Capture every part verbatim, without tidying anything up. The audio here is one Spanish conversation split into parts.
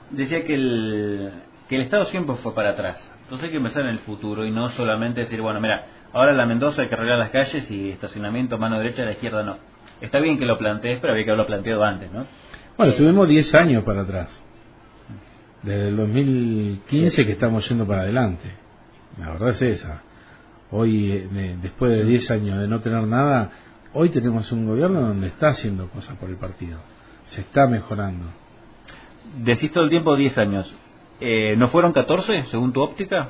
decía que el, que el Estado siempre fue para atrás. Entonces hay que pensar en el futuro y no solamente decir, bueno, mira, ahora en la Mendoza hay que arreglar las calles y estacionamiento mano derecha, a la izquierda no. Está bien que lo plantees, pero había que haberlo planteado antes, ¿no? Bueno, tuvimos diez años para atrás. Desde el dos mil quince que estamos yendo para adelante. La verdad es esa. Hoy, eh, después de diez años de no tener nada, hoy tenemos un gobierno donde está haciendo cosas por el partido. Se está mejorando. Decís todo el tiempo diez años. Eh, ¿No fueron catorce, según tu óptica?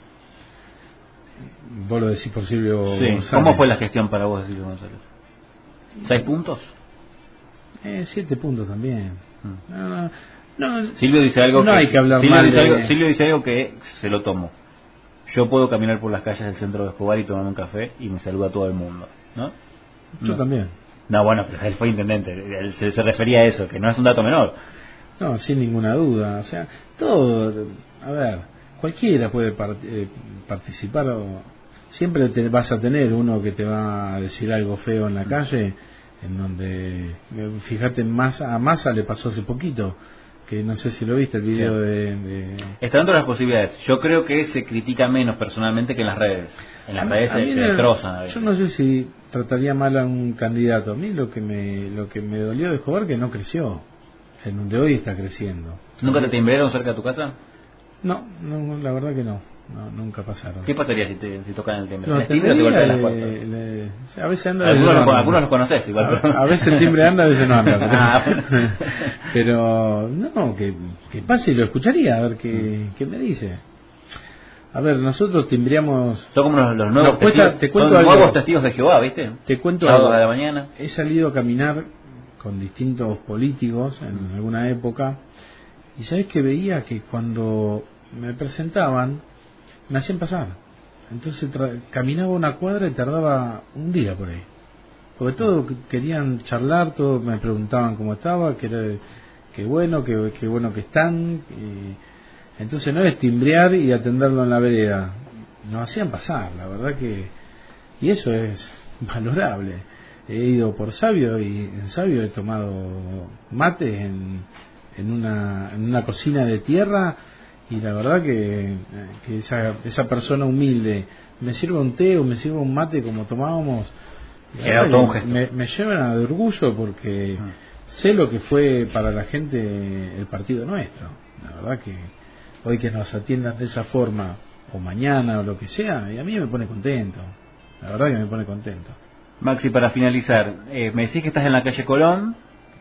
Vos lo decís por Silvio Sí. González. ¿Cómo fue la gestión para vos, Silvio González? ¿Seis puntos? Eh, siete puntos también. Mm. No, no, no, Silvio dice algo no que, hay que hablar Silvio mal dice de... algo, Silvio dice algo que se lo tomo. Yo puedo caminar por las calles del centro de Escobar y tomar un café y me saluda a todo el mundo, ¿no? Yo no. también. No, bueno, pero él fue intendente, él se, se refería a eso, que no es un dato menor. No, sin ninguna duda. O sea, todo, a ver, cualquiera puede part, eh, participar. O, siempre te vas a tener uno que te va a decir algo feo en la calle, en donde, fíjate, Massa, a Massa le pasó hace poquito, que no sé si lo viste, el video sí. de, de... Está dentro de las posibilidades. Yo creo que se critica menos personalmente que en las redes. En las a redes mí, se, se destrozan. Yo no sé si trataría mal a un candidato. A mí lo que me lo que me dolió de Escobar que no creció, en donde hoy está creciendo. ¿Nunca te timbraron cerca de tu casa? No, no, la verdad que no. No, nunca pasaron. ¿Qué pasaría si te si tocan el timbre? No, ¿El timbre o te golpean las puertas? Le, a veces anda. Algunos, no lo, algunos los conoces igual. A, a veces el timbre anda, a veces no anda. Pero, ah. pero no, que, que pase y lo escucharía, a ver qué, qué me dice. A ver, nosotros timbreamos... Son como los, los nuevos, cuesta, testigos, te cuento son algo, nuevos testigos de Jehová, ¿viste? Te cuento Sábado algo. de la mañana. He salido a caminar con distintos políticos en mm. alguna época y sabes que veía que cuando me presentaban me hacían pasar. Entonces tra- caminaba una cuadra y tardaba un día por ahí. Porque todos querían charlar, todos me preguntaban cómo estaba, que era, que bueno, que, que bueno que están. Y entonces no es timbrear y atenderlo en la vereda. Nos hacían pasar, la verdad que... Y eso es valorable. He ido por Sabio y en Sabio he tomado mate en, en, una, en una cocina de tierra y la verdad que, que esa, esa persona humilde me sirva un té o me sirva un mate como tomábamos, era todo un gesto. Me, me llevan de orgullo porque ah. sé lo que fue para la gente el partido nuestro. La verdad que hoy que nos atiendan de esa forma o mañana o lo que sea, y a mí me pone contento, la verdad que me pone contento. Maxi, para finalizar, eh, me decís que estás en la calle Colón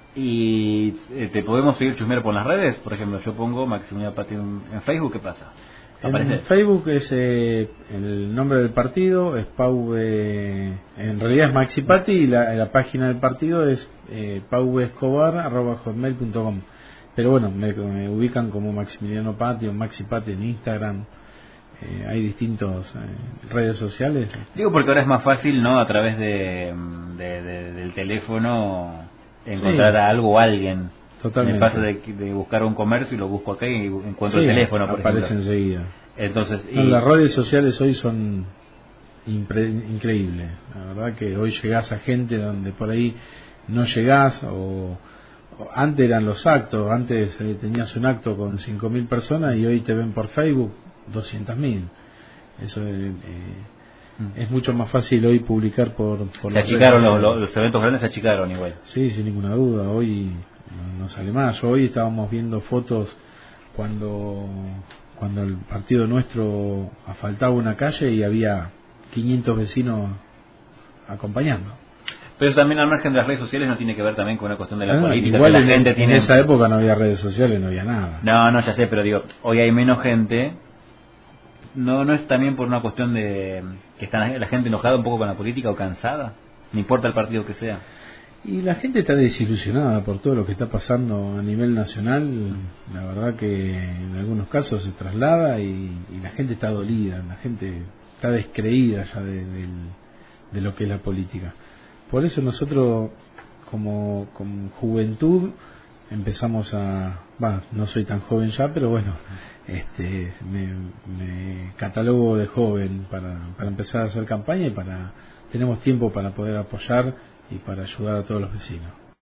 y eh, te podemos seguir chusmear por las redes. Por ejemplo, yo pongo Maximiliano Patti en, en Facebook, ¿qué pasa? ¿Aparece? En Facebook es eh, el nombre del partido, es Pau, eh, en realidad es Maxi Patti y la, la página del partido es eh, pauescobar arroba hotmail punto com. Pero bueno, me, me ubican como Maximiliano Patti o Maxi Patti en Instagram. Eh, hay distintas eh, redes sociales. Digo porque ahora es más fácil, ¿no? A través de, de, de del teléfono encontrar sí. a algo o a alguien. Totalmente. Me pasa de, de buscar un comercio y lo busco acá y encuentro sí, el teléfono, por aparece ejemplo. enseguida. Entonces, y... no, las redes sociales hoy son impre- increíbles. La verdad que hoy llegás a gente donde por ahí no llegás o... Antes eran los actos, antes eh, tenías un acto con cinco mil personas y hoy te ven por Facebook doscientas mil. Eso eh, mm. es mucho más fácil hoy publicar por, por se achicaron los, los, los eventos grandes, se achicaron igual. Sí, sin ninguna duda. Hoy no, no sale más. Hoy estábamos viendo fotos cuando cuando el partido nuestro asfaltaba una calle y había quinientos vecinos acompañando. Pero también al margen de las redes sociales no tiene que ver también con una cuestión de la ah, política. Igual la en, gente en tiene... esa época no había redes sociales, no había nada. No, no, ya sé, pero digo, hoy hay menos gente. No, no es también por una cuestión de que está la gente enojada un poco con la política o cansada, no importa el partido que sea. Y la gente está desilusionada por todo lo que está pasando a nivel nacional. La verdad que en algunos casos se traslada y, y la gente está dolida, la gente está descreída ya de, de, de lo que es la política. Por eso nosotros como, como juventud empezamos a... Bueno, no soy tan joven ya, pero bueno, este me, me catalogo de joven para, para empezar a hacer campaña y para tenemos tiempo para poder apoyar y para ayudar a todos los vecinos.